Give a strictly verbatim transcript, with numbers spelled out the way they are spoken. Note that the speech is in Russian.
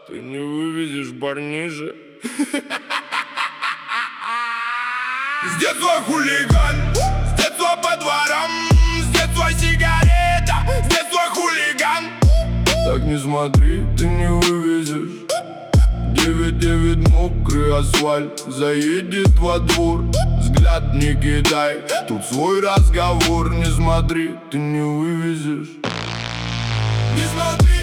Ты не вывезешь парниша. С детства хулиган, с детства по дворам, с детства сигарета, с детства хулиган. Так не смотри, ты не вывезешь. Девять девять мокрый асфальт, заедет во двор. Взгляд не кидай, тут свой разговор. Не смотри, ты не вывезешь. Не смотри.